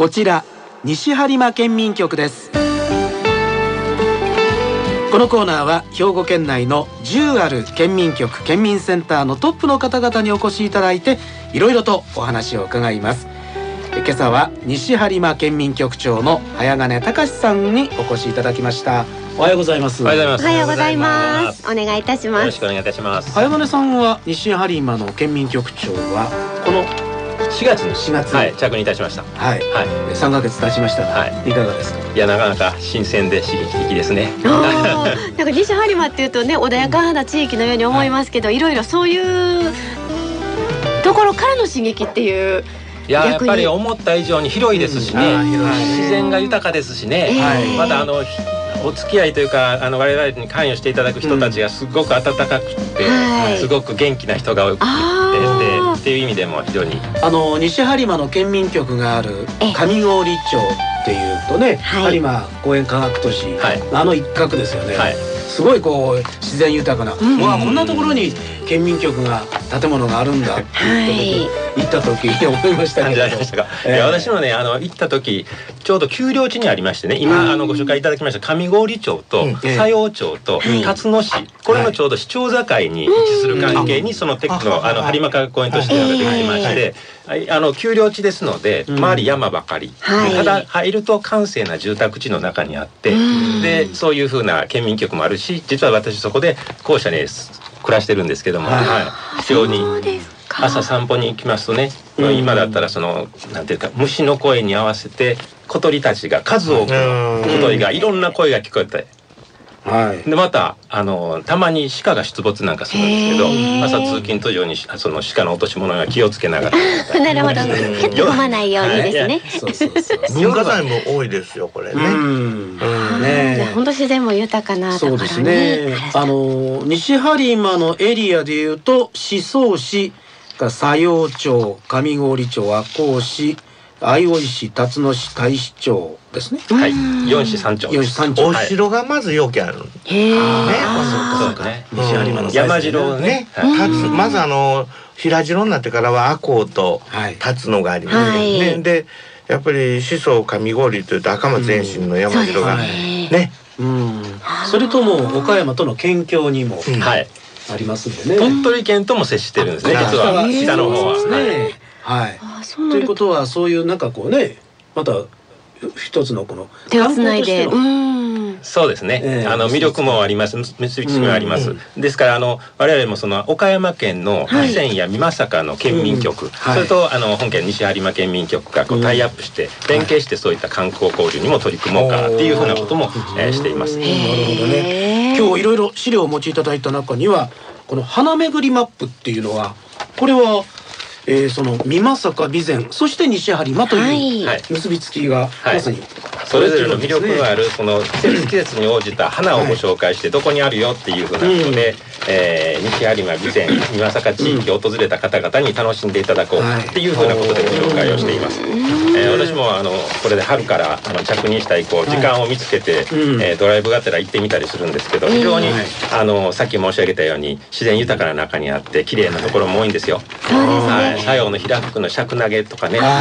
こちら西播磨県民局です。このコーナーは兵庫県内の10ある県民局県民センターのトップの方々にお越しいただいていろいろとお話を伺います。今朝は西播磨県民局長の早金隆さんにお越しいただきました。おはようございます。 おはようございます。 おはようございます。お願いいたします。 よろしくお願いいたします。 早金さんは西播磨の県民局長はこの 4月にはい、 着任いたしました。 はい、はい、3ヶ月経ちましたが、はい、いかがですか？ いや、なかなか新鮮で刺激的ですね。 なんか西播磨っていうとね、穏やかな地域のように思いますけど、いろいろそういうところからの刺激っていう。 いや、やっぱり思った以上に広いですしね、自然が豊かですしね、またお付き合いというか我々に関与していただく人たちがすごく温かくて、すごく元気な人が多くてっていう意味でも非常に西播磨の県民局がある上郡町っていうとね、播磨公園科学都市、一角ですよね。すごいこう自然豊かな、わあこんなところに県民局が建物があるんだって行った時思いましたけど。 いや、私もね行った時ちょうど丘陵地にありましてね、今ご紹介いただきました上郡町と佐用町と辰野市、これのちょうど市町境に位置する関係にそのテックの播磨科学公園としてができまして、丘陵地ですので周り山ばかり、ただ入ると閑静な住宅地の中にあって、でそういう風な県民局もあるし、実は私そこで校舎に暮らしてるんですけども、非常に朝散歩に行きますとね、今だったらなんていうか虫の声に合わせて小鳥たちが数多くの小鳥がいろんな声が聞こえて、でまたたまに鹿が出没なんかするんですけど、朝通勤途上にその鹿の落とし物が気をつけながらなるほど、蹴って込まないようにですね。 文化財も多いですよこれね。 本当自然も豊かなところね。 そうですね。西播磨のエリアでいうと宍粟市、佐用町、上郡町、赤穂市、相生市、辰野市、太子町ですね。 はい、4市3町。 お城がまずよくある。 西播磨の山城ね。まず平城になってからは赤穂と辰野がありますね。でやっぱり宍粟上郡というと赤松前進の山城がね。 それとも岡山との県境にもありますんでね。 鳥取県とも接してるんですね。実は北の方は。 はい。ということはそういうなんかこうね、また一つのこの手をつないで、 そうですね。魅力もあります。結びつきもあります。ですから我々もその岡山県の備前や美作の県民局、それと本県西播磨県民局がタイアップして連携してそういった観光交流にも取り組もうかっていうふうなこともしています。 なるほどね。今日いろいろ資料をお持ちいただいた中にはこの花巡りマップっていうのはこれはその美作備前そして西播磨という結びつきがまさにそれぞれの魅力があるその季節に応じた花をご紹介してどこにあるよっていうふうなことで西播磨備前美作地域を訪れた方々に楽しんでいただこうっていうふうなことでご紹介をしています。私もこれで春から着任した以降時間を見つけてドライブがてら行ってみたりするんですけど、非常にさっき申し上げたように自然豊かな中にあって綺麗なところも多いんですよ。佐用の平福の釈投げとかね、す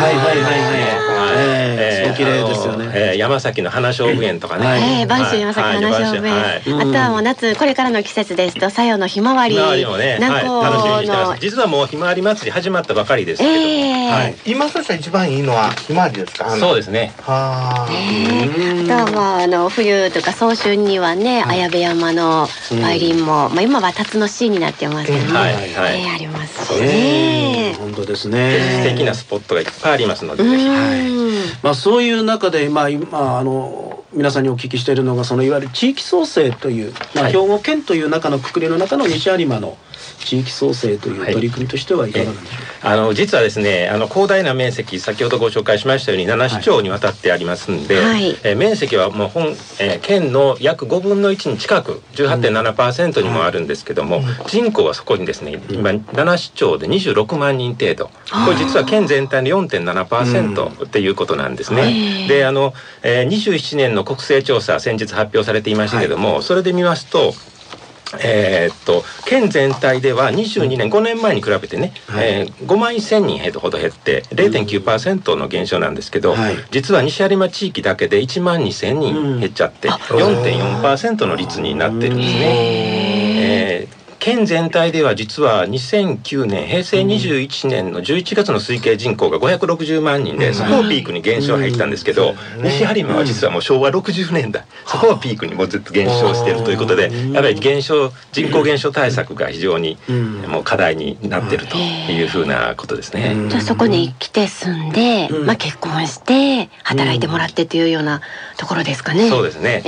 ごい綺麗ですよね。 山崎の花菖蒲園とかね、 播州山崎花菖蒲園、あとはもう夏これからの季節ですと佐用のひまわりもね楽しみにしてます。実はもうひまわり祭り始まったばかりですけど、 今そしたら一番いいのはひまわりですか？ そうですね。 あとは冬とか早春にはね綾部山の梅林も今は辰野市になってますけどね、ありますしね。 本当ですね。 素敵なスポットがいっぱいありますのでぜひ。 そういう中で今皆さんにお聞きしているのがいわゆる地域創生という兵庫県という中の括りの中の西播磨の地域創生という取り組みとしてはいかがなんでしょうか？ 実はですね広大な面積先ほどご紹介しましたように7市町にわたってありますんで、面積はもう県の約5分の1に近く 18.7% にもあるんですけども、人口はそこにですね今7市町で26万人程度、これ実は県全体の 4.7% っていうことなんですね。で27年の国勢調査先日発表されていましたけども、それで見ますと県全体では22年5年前に比べてね、5万1000人ほど減って 0.9% の減少なんですけど、実は西有馬地域だけで1万2000人減っちゃって 4.4% の率になってるんですね。県全体では実は2009年平成21年の11月の推計人口が560万人で、そこをピークに減少入ったんですけど、西有馬は実はもう昭和60年代そこをピークにもうずっと減少しているということで、やっぱり人口減少対策が非常にもう課題になっているというふうなことですね。 じゃあそこに来て住んで、結婚して働いてもらってというようなところですかね。 そうですね。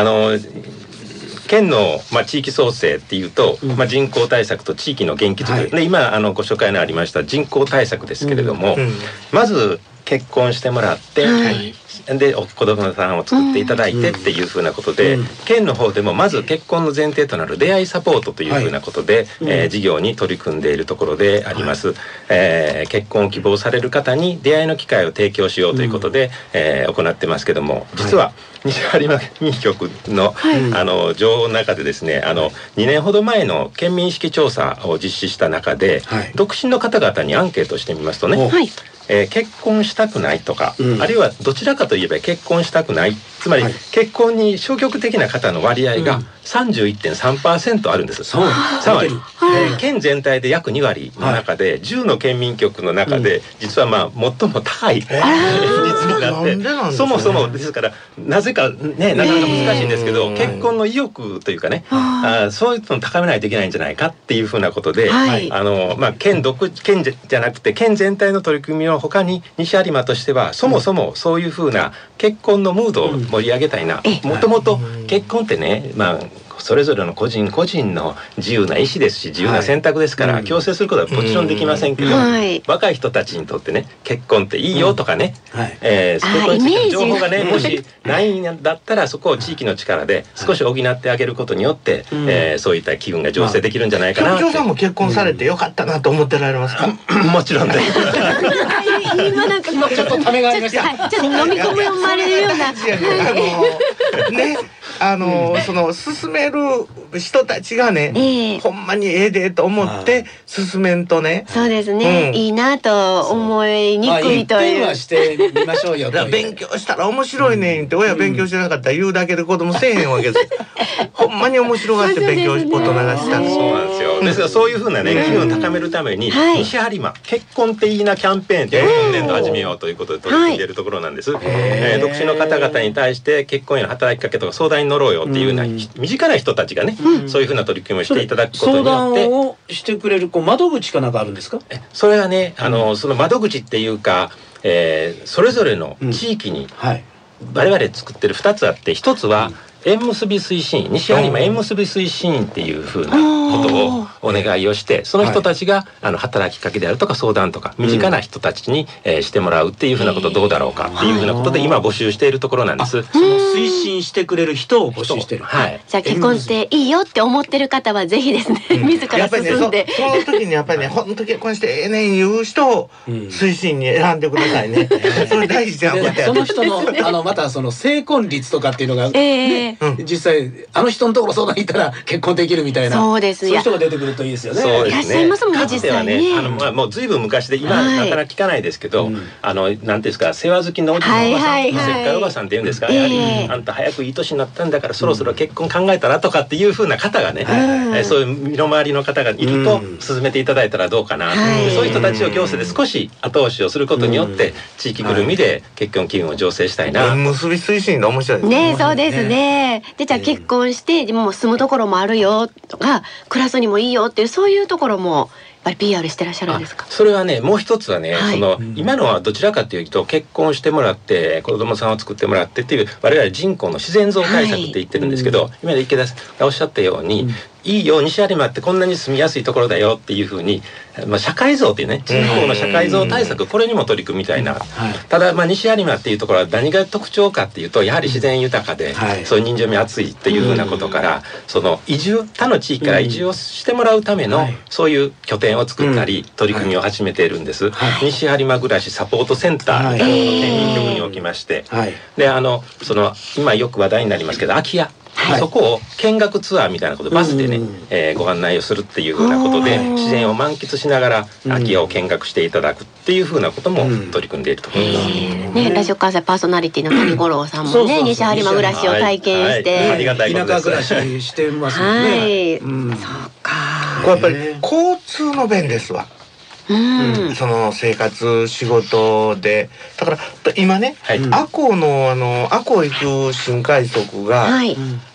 県の、地域創生っていうと、人口対策と地域の元気づくり、で今ご紹介のありました人口対策ですけれども、まず結婚してもらって、で子供さんを作っていただいてっていうふうなことで、県の方でもまず結婚の前提となる出会いサポートというふうなことで、事業に取り組んでいるところであります。結婚を希望される方に出会いの機会を提供しようということで、行ってますけども、実は西有馬民局の、情報の中でですね、2年ほど前の県民意識調査を実施した中で、独身の方々にアンケートしてみますとね、結婚したくないとか、あるいはどちらかといえば結婚したくない、つまり結婚に消極的な方の割合が 31.3% あるんです。3割、県全体で約2割の中で、10の県民局の中で実は最も高い率になって、そもそもですからなぜかね、なかなか難しいんですけど、結婚の意欲というかね、そういうのを高めないといけないんじゃないかっていうふうなことで、県じゃなくて県全体の取り組みの他に西有馬としてはそもそもそういうふうな結婚のムードを盛り上げたいな。もともと結婚ってね、それぞれの個人個人の自由な意思ですし、自由な選択ですから、強制することはもちろんできませんけど、若い人たちにとってね、結婚っていいよとかね、そういう情報がね、もしないんだったらそこを地域の力で少し補ってあげることによって、そういった気分が醸成できるんじゃないかなって。 局長さんも結婚されてよかったなと思ってられますか？ もちろんです。 今なんかちょっとためがありました。 ちょっと飲み込まれるようなね、その進める人たちがね、ほんまにええでと思って進めんとね。 そうですね、いいなと思いにくいという。 はしてみましょうよ。 勉強したら面白いねんって親勉強しなかったら言うだけで子供せえへんわけです。ほんまに面白がって勉強しこと流したんです。 そうなんですよ。ですからそういうふうなね、機運を高めるために西有馬結婚っていいなキャンペーンって今年度始めようということで取り組んでいるところなんです。独身の方々に対して結婚への働きかけとか相談に乗ろうよっていうような身近な人たちがね、そういうふうな取り組みをしていただくことによって、 相談をしてくれる窓口かなんかあるんですか？ それはね、その窓口っていうか、それぞれの地域に我々作ってる2つあって、1つは縁結び推進員、西有馬縁結び推進員っていうふうなことをお願いをして、その人たちが働きかけであるとか相談とか身近な人たちにしてもらうっていうふうなことどうだろうかっていうふうなことで今募集しているところなんです。 その推進してくれる人を募集してる。 じゃあ結婚っていいよって思ってる方はぜひですね、自ら進んで、 その時にやっぱりね、本当結婚してええねん言う人を推進に選んでくださいね。それ大事じゃん。 その人のまたその成婚率とかっていうのが実際人のところ相談に行ったら結婚できるみたいな、 そうです。 そういう人が出てくるといいですよね。 そうですね。 いらっしゃいますもんね、実際ね。 もうずいぶん昔で今なかなか聞かないですけど、なんていうんですか、世話好きのおじさんおばさん、せっかいおばさんって言うんですか、やはりあんた早くいい年になったんだからそろそろ結婚考えたらとかっていう風な方がね、そういう身の回りの方がいると進めていただいたらどうかな。そういう人たちを行政で少し後押しをすることによって地域ぐるみで結婚機運を醸成したいな。 結び推進の面白いですね。そうですね。でじゃあ結婚してもう住むところもあるよとか暮らすにもいいよっていうそういうところもやっぱり PR してらっしゃるんですか？ それはね、もう一つはね、今のはどちらかというと結婚してもらって子供さんを作ってもらってっていう我々人口の自然増対策って言ってるんですけど、今池田さんがおっしゃったように、いいよ西有馬ってこんなに住みやすいところだよっていうふうに、社会増っていうね、人口の社会増対策、これにも取り組みたいな。ただ西有馬っていうところは何が特徴かっていうと、やはり自然豊かで、そういう人情味厚いっていうふうなことから、その他の地域から移住をしてもらうためのそういう拠点を作ったり取り組みを始めているんです。西有馬暮らしサポートセンターみたいなのを県民局におきまして、でその今よく話題になりますけど空き家そこを見学ツアーみたいなことでバスでねご案内をするっていうふうなことで自然を満喫しながら空き家を見学していただくっていうふうなことも取り組んでいるところです。 ラジオ関西パーソナリティの谷五郎さんもね西播磨暮らしを体験してありがたいことです。 田舎暮らししてますよね。 そうか。 これやっぱり交通の便ですわ。その生活仕事でだから今ね赤穂の赤穂行く新快速があれ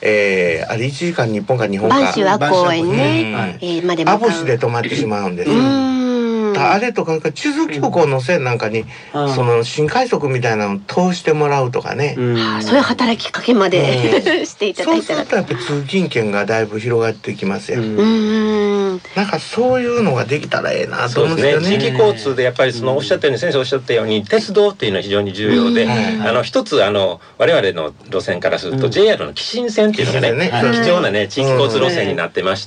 1時間日本か日本か播州赤穂園ね網干で止まってしまうんですよ。あれとか中津急行の線なんかにその新快速みたいなのを通してもらうとかね、 そういう働きかけまでしていただいたら、 そうするとやっぱり通勤圏がだいぶ広がってきますよ。なんかそういうのができたらええなと思うんですよね。 地域交通でやっぱりそのおっしゃったように先生おっしゃったように鉄道っていうのは非常に重要で、一つ我々の路線からすると JR の紀信線っていうのがね貴重なね地域交通路線になってまして、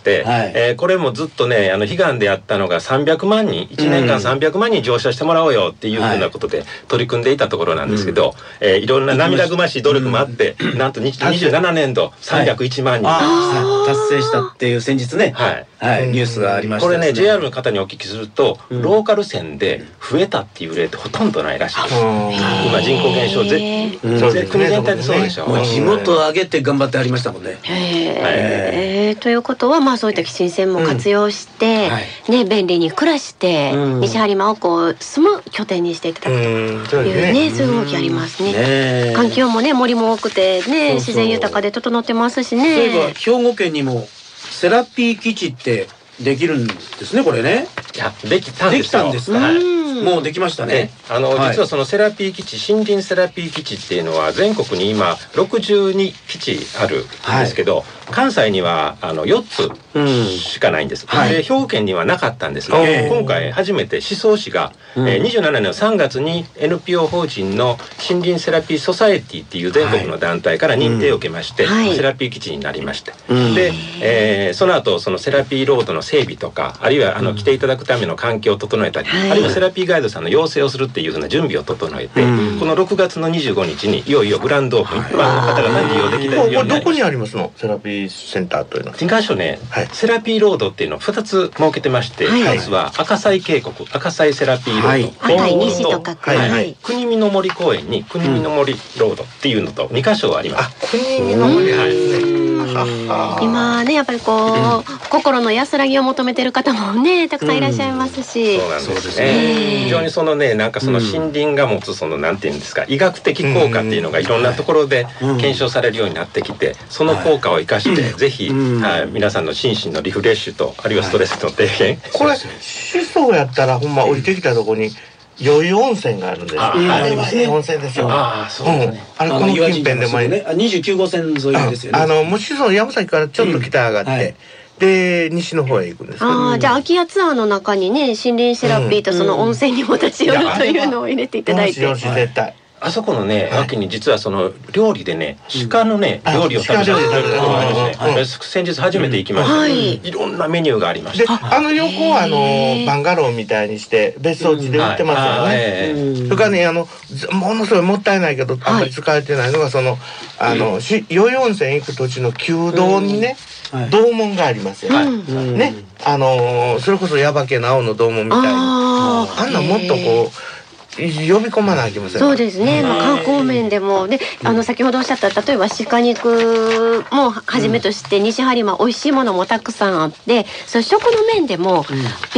これもずっとね悲願であったのが300万人1年間300万人乗車してもらおうよっていうふうなことで取り組んでいたところなんですけど、いろんな涙ぐましい努力もあってなんと27年度301万人達成したっていう先日ねニュースがありました。 これね JR の方にお聞きするとローカル線で増えたっていう例ってほとんどないらしいです。今人口減少国全体でそうでしょ。 地元を挙げて頑張ってありましたもんね。 ということはまあそういった紀信線も活用してね便利に暮らして西播磨をこう住む拠点にしていただくというねそういう動きありますね。環境もね森も多くてね自然豊かで整ってますしね。 例えば兵庫県にもセラピー基地ってできるんですねこれね。 いやできたんですよ。 できたんですか。もうできましたね。 実はそのセラピー基地森林セラピー基地っていうのは全国に今62基地あるんですけど、関西には4つしかないんです。で兵庫県にはなかったんですが今回初めて宍粟市が27年の3月に NPO 法人の森林セラピーソサエティっていう全国の団体から認定を受けましてセラピー基地になりまして、でその後そのセラピーロードの整備とかあるいは来ていただくための環境を整えたり、あるいはセラピーガイドさんの養成をするっていうふうな準備を整えて、この6月の25日にいよいよグランドオープン一般の方々に利用できたようになりました。 どこにありますのセラピーセンターというのは。 2カ所ね、セラピーロードっていうのを2つ設けてまして、1つは赤西渓谷赤西セラピーロード、 赤い西とか国見の森公園に国見の森ロードっていうのと2カ所あります。 国見の森今ねやっぱりこう心の安らぎを求めてる方もねたくさんいらっしゃいますし、 そうなんですね。非常にそのねなんかその森林が持つそのなんていうんですか医学的効果っていうのがいろんなところで検証されるようになってきて、その効果を生かしてぜひ皆さんの心身のリフレッシュとあるいはストレスの低減。 これ宍粟やったらほんま降りてきたとこに代々温泉があるんです。あれは温泉ですよ。 そうですね。 この近辺でもね 29号線沿いですよね。 もう宍粟山崎からちょっと北上がってで西の方へ行くんですけど。 じゃあ空き家ツアーの中にね森林セラピーとその温泉にも立ち寄るというのを入れていただいて。 絶対。 あそこのね脇に実はその料理でね鹿のね料理を食べたところがあるんですね。先日初めて行きました。いろんなメニューがありました。 横はバンガローみたいにして別荘地で売ってますよね。それからねものすごいもったいないけどあんまり使われてないのがその代々温泉行く途中の旧道にね洞門がありますよね。それこそ耶馬渓の青の洞門みたいなあんなもっとこう呼び込まないといけません。 そうですね。観光面でもで先ほどおっしゃった例えば鹿肉もはじめとして西播磨美味しいものもたくさんあってそう食の面でも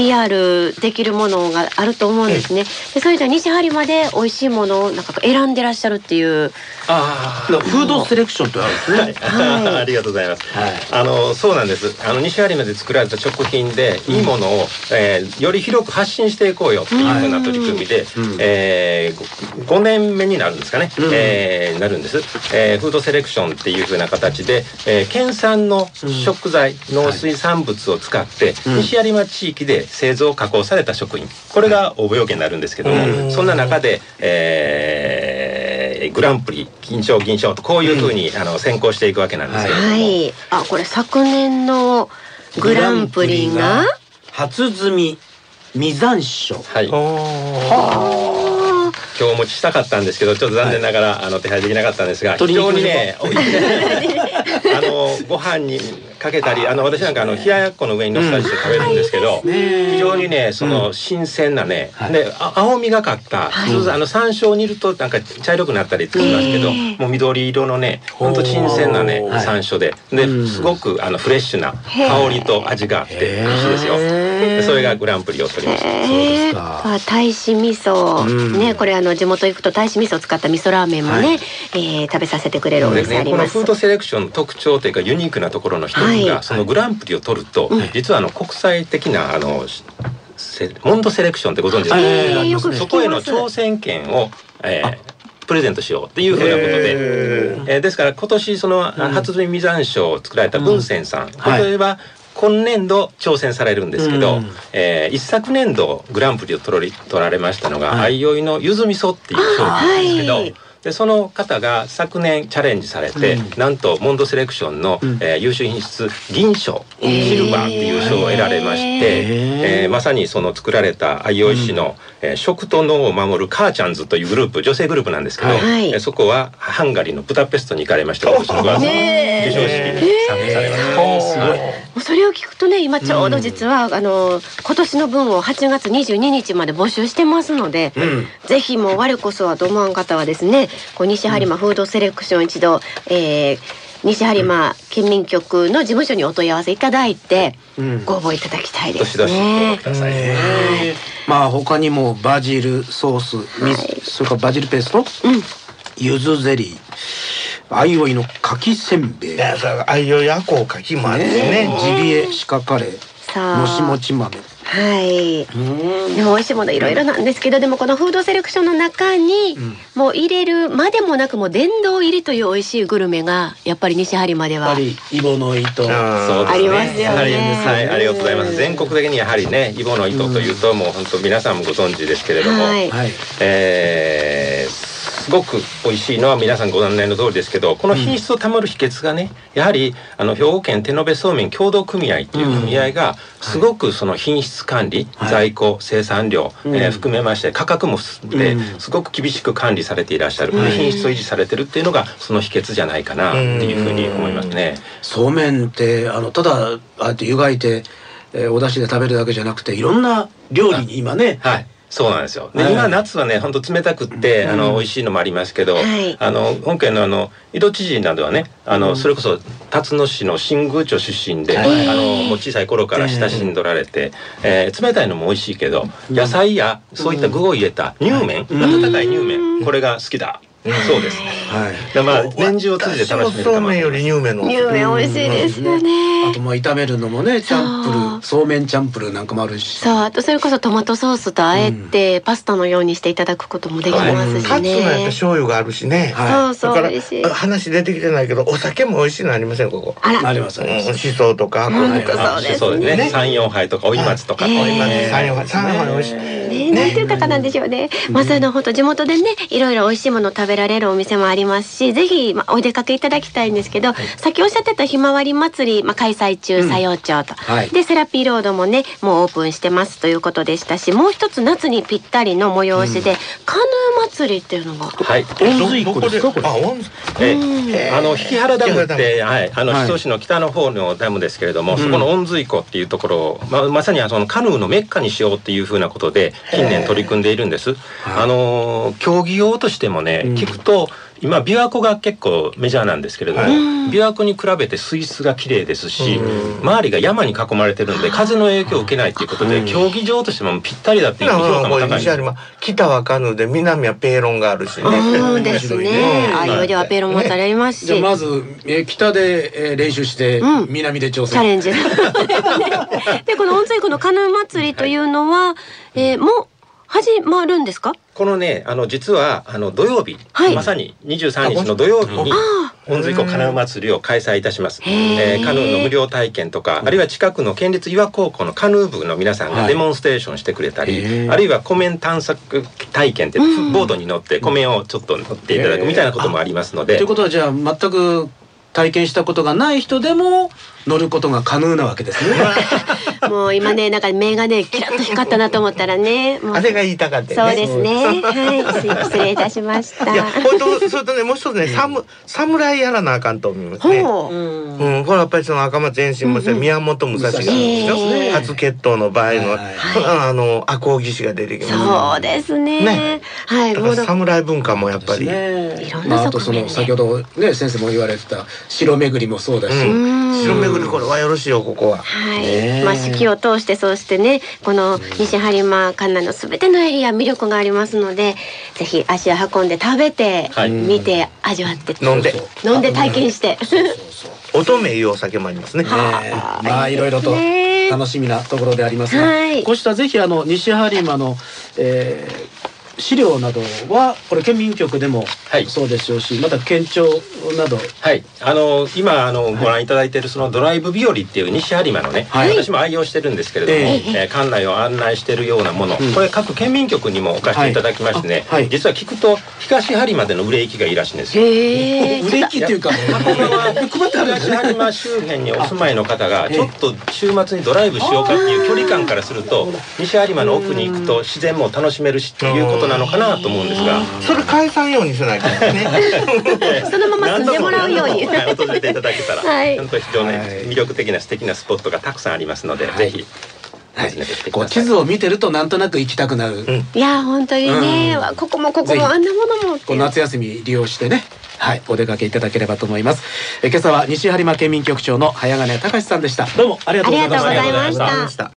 PR できるものがあると思うんですね。でそれじゃ西播磨で美味しいものをなんか選んでらっしゃるっていうフードセレクションってあるんですね。 ありがとうございます。そうなんです。西播磨で作られた食品でいいものをより広く発信していこうよっていうふうな取り組みで5年目になるんですかね、なるんです、フードセレクションっていう風な形で、県産の食材、農水産物を使って、西播磨地域で製造加工された食品これが応募要件になるんですけども、そんな中で、グランプリ金賞銀賞とこういう風に選考していくわけなんですけれども、 これ昨年のグランプリが初摘み実山椒。 今日お持ちしたかったんですけど、ちょっと残念ながら手配できなかったんですが、非常にね美味しいご飯にかけたり、私なんか冷ややっこの上に乗せたりして食べるんですけど、非常にね新鮮なね、で青みがかった、山椒を煮るとなんか茶色くなったりするんですけど、もう緑色のね本当新鮮なね山椒ですごくフレッシュな香りと味があって美味しいですよ。それがグランプリを取りました。そうですか。 太子味噌ね、これ地元行くと太子味噌を使った味噌ラーメンもね、食べさせてくれるお店あります。 このフードセレクションの特徴というかユニークなところの一つが、そのグランプリを取ると実は国際的なモンドセレクションってご存知ですか？そこへの挑戦権をプレゼントしようっていうふうなことで、ですから今年その初摘み山椒を作られた文泉さん、例えば今年度挑戦されるんですけど、一昨年度グランプリを取られましたのが相生のゆず味噌っていう商品なんですけど、でその方が昨年チャレンジされて、なんとモンドセレクションの優秀品質銀賞シルバーっていう賞を得られまして、まさにその作られた相生市の食と脳を守るカーチャンズというグループ、女性グループなんですけど、そこはハンガリーのブダペストに行かれまして、そこは授賞式に参加されました。すごい。 それを聞くとね、今ちょうど実は今年の分を8月22日まで募集してますので、ぜひもう我こそはと思わん方はですね、西播磨フードセレクション一度、西播磨県民局の事務所にお問い合わせいただいて、ご応募いただきたいですね。 どしどしご応募ください。 まあ他にもバジルソース、それからバジルペースト、柚子ゼリー、相生の柿せんべい、 相生あこう柿もあるんですね。 ジビエ鹿カレー、もちもち豆。 はい。でも美味しいものいろいろなんですけど、でもこのフードセレクションの中にもう入れるまでもなく、もう殿堂入りという美味しいグルメがやっぱり西播磨ではイボの糸ありますよね。 はい、ありがとうございます。全国的にやはりね、イボの糸というともう本当皆さんもご存知ですけれども、すごく美味しいのは皆さんご案内の通りですけど、この品質を保る秘訣がね、やはり兵庫県手延べそうめん協同組合という組合がすごくその品質管理、在庫生産量、含めまして価格もすごく厳しく管理されていらっしゃる、品質を維持されてるっていうのがその秘訣じゃないかなっていうふうに思いますね。 そうめんってただああやって湯がいて、お出汁で食べるだけじゃなくて、いろんな料理に今ね、 そうなんですよ。で、今夏はね、本当冷たくって美味しいのもありますけど、本県の井戸知事などはね、それこそ辰野市の新宮町出身で、もう小さい頃から親しんどられて、冷たいのも美味しいけど、野菜やそういった具を入れた乳麺、温かい乳麺、これが好きだ。そうですね。まあ年中を通じて楽しめるかも。 そうめんより乳麺の乳麺美味しいですよね。 あと炒めるのもね、チャンプルー、そうめんチャンプルーなんかもあるし、 そう、あとそれこそトマトソースとあえてパスタのようにしていただくこともできますしね。 カツのやった醤油があるしね。 そうそう、嬉しい。 話出てきてないけど、お酒も美味しいのありませんここ。 あります。 しそとかそうですね。3-4杯とかおい松とか、おい松 3-4杯美味しい。 なんて豊かなんでしょうね。まさに本当地元でね、いろいろ美味しいものを食べられるお店もありますし、ぜひお出かけいただきたいんですけど、さっきおっしゃってたひまわり祭り、開催中、佐用町と、でセラピーロードもね、もうオープンしてますということでしたし、もう一つ夏にぴったりの催しで、カヌー祭りっていうのが、 温水湖ですかこれ。 引原ダムって、宍粟市の北の方のダムですけれども、そこの温水湖っていうところをまさにそのカヌーのメッカにしようっていうふうなことで近年取り組んでいるんです。競技用としてもね、聞くと今琵琶湖が結構メジャーなんですけれども、琵琶湖に比べて水質がきれいですし、周りが山に囲まれてるんで風の影響を受けないということで、競技場としてもぴったりだっていう評価も高いんです。 北はカヌーで南はペーロンがあるしね。 そうですね。相生ではペーロンもありますし。 じゃあまず北で練習して南で挑戦。 チャレンジ。でこの温水湖のカヌー祭りというのはもう始まるんですか？ このね、実は土曜日、まさに23日の土曜日に温水湖カヌー祭りを開催いたします。カヌーの無料体験とか、あるいは近くの県立岩高校のカヌー部の皆さんがデモンステーションしてくれたり、あるいは湖面探索体験ってボードに乗って湖面をちょっと乗っていただくみたいなこともありますので。 ということはじゃあ全く体験したことがない人でも乗ることが可能なわけですね。 もう今ねなんか目がねキラッと光ったなと思ったらね、 あれが言いたかったそうですね。はい、失礼いたしました。 いや本当それとねもう一つね侍やらなあかんと思いますね。これやっぱりその赤松遠心も宮本武蔵が初決闘の場合の赤穂義士が出てきます。 そうですね。 はい。だから侍文化もやっぱり。 あとその先ほどね先生も言われてた城巡りもそうだし、 城巡りこれはよろしいよここは。 はい。まあ四季を通してそうしてねこの西播磨観南のすべてのエリア魅力がありますので、ぜひ足を運んで食べて見て味わって飲んで体験して。 乙女いうお酒もありますね。 まあいろいろと楽しみなところでありますが、こうしたぜひ西播磨の資料などはこれ県民局でもそうでしょうし、また県庁など今ご覧いただいているそのドライブ日和っていう西播磨のね、私も愛用してるんですけれども、館内を案内しているようなもの、これ各県民局にも置かせていただきましてね、実は聞くと東播磨での売れ行きがいいらしいんですよ。 売れ行きっていうか東播磨周辺にお住まいの方がちょっと週末にドライブしようかっていう距離感からすると西播磨の奥に行くと自然も楽しめるしっていうことなのかなと思うんですが、 それ返さんようにしないとね。 そのまま住んでもらうように訪れていただけたら本当に非常に魅力的な素敵なスポットがたくさんありますので、ぜひこう地図を見てるとなんとなく行きたくなる。 いや本当にね、ここもあんなものも夏休み利用してね、お出かけいただければと思います。今朝は西播磨県民局長の早金隆さんでした。どうもありがとうございました。